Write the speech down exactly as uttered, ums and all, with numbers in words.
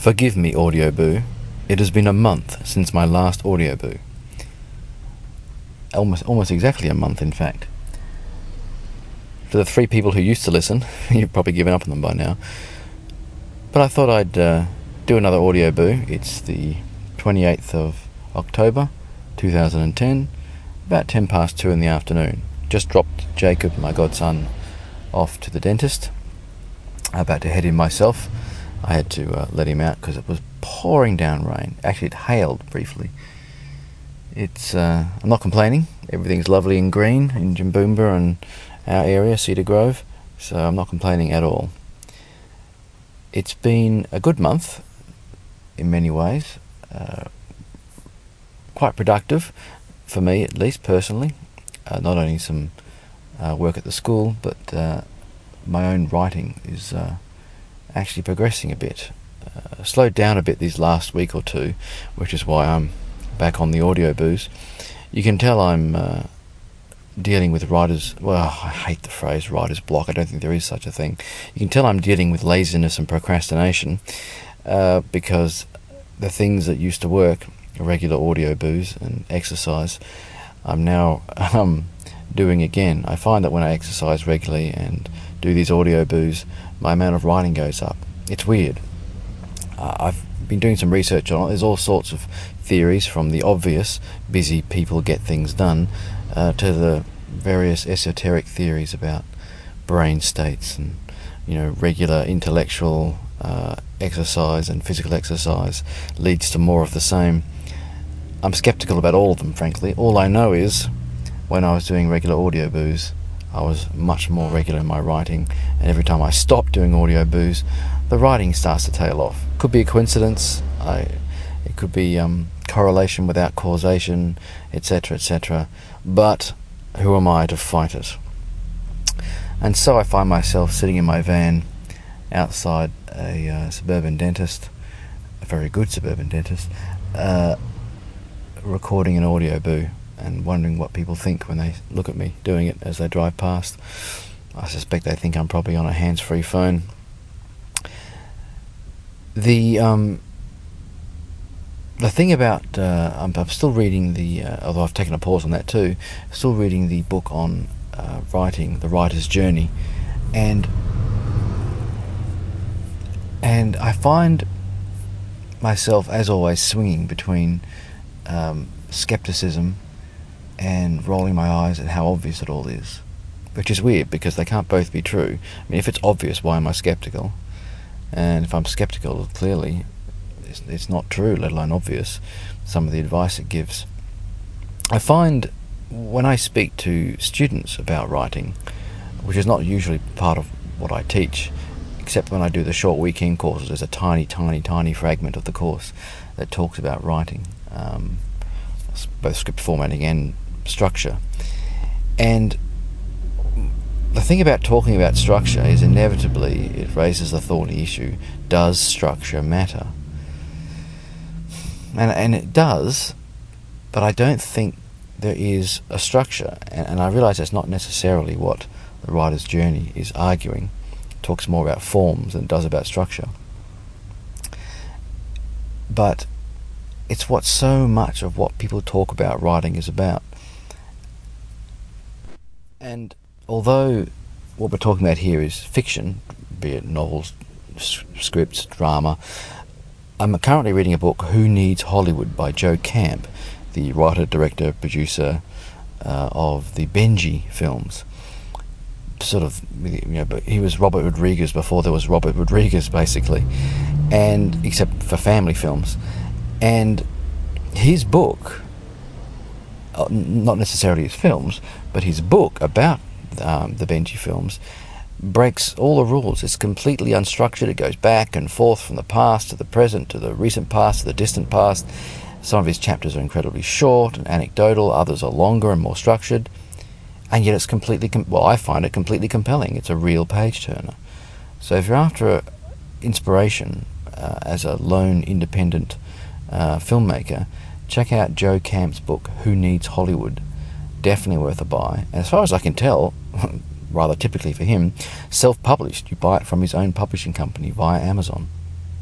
Forgive me, Audio Boo. It has been a month since my last Audio Boo. Almost, almost exactly a month, in fact. For the three people who used to listen, you've probably given up on them by now. But I thought I'd uh, do another Audio Boo. It's the twenty-eighth of October, two thousand ten, about ten past two in the afternoon. Just dropped Jacob, my godson, off to the dentist. About to head in myself. I had to uh, let him out because it was pouring down rain. Actually, it hailed briefly. It's. Uh, I'm not complaining. Everything's lovely and green in Jimboomba and our area, Cedar Grove, so I'm not complaining at all. It's been a good month in many ways. Uh, quite productive, for me at least, personally. Uh, not only some uh, work at the school, but uh, my own writing is uh, actually progressing a bit. Uh, slowed down a bit these last week or two, which is why I'm back on the Audio Boos. You can tell I'm uh, dealing with writer's... Well, I hate the phrase writer's block. I don't think there is such a thing. You can tell I'm dealing with laziness and procrastination uh, because the things that used to work, regular Audio Boos and exercise, I'm now um, doing again. I find that when I exercise regularly and do these Audio Boos, my amount of writing goes up. It's weird. Uh, I've been doing some research on it. There's all sorts of theories, from the obvious, busy people get things done, uh, to the various esoteric theories about brain states and, you know, regular intellectual uh, exercise and physical exercise leads to more of the same. I'm skeptical about all of them, frankly. All I know is, when I was doing regular Audio Boos, I was much more regular in my writing, and every time I stop doing Audio Boos, the writing starts to tail off. Could be a coincidence, I, it could be um, correlation without causation, et cetera, et cetera. But who am I to fight it? And so I find myself sitting in my van outside a uh, suburban dentist, a very good suburban dentist, uh, recording an Audio Boo, and wondering what people think when they look at me doing it as they drive past. I suspect they think I'm probably on a hands-free phone. The um, the thing about uh, I'm, I'm still reading the, uh, although I've taken a pause on that too, still reading the book on uh, writing, The Writer's Journey, and and I find myself, as always, swinging between um, skepticism and rolling my eyes at how obvious it all is, which is weird because they can't both be true. I mean, if it's obvious, why am I skeptical? And if I'm skeptical, clearly it's, it's not true, let alone obvious, some of the advice it gives. I find when I speak to students about writing, which is not usually part of what I teach, except when I do the short weekend courses, there's a tiny, tiny, tiny fragment of the course that talks about writing, um, both script formatting and structure. And the thing about talking about structure is inevitably it raises the thorny issue: does structure matter? And and it does, but I don't think there is a structure, and, and I realise that's not necessarily what the writer's journey is arguing. It talks more about forms than it does about structure. But it's what so much of what people talk about writing is about. And although what we're talking about here is fiction, be it novels, s- scripts, drama, I'm currently reading a book, Who Needs Hollywood, by Joe Camp, the writer, director, producer uh, of the Benji films. Sort of, you know, but he was Robert Rodriguez before there was Robert Rodriguez, basically, and except for family films. And his book, uh, not necessarily his films, but his book about um, the Benji films, breaks all the rules. It's completely unstructured. It goes back and forth from the past to the present to the recent past to the distant past. Some of his chapters are incredibly short and anecdotal, others are longer and more structured, and yet it's completely, com- well, I find it completely compelling. It's a real page-turner. So if you're after a inspiration uh, as a lone independent uh, filmmaker, check out Joe Camp's book, Who Needs Hollywood. Definitely worth a buy. And as far as I can tell, rather typically for him, self-published. You buy it from his own publishing company via Amazon.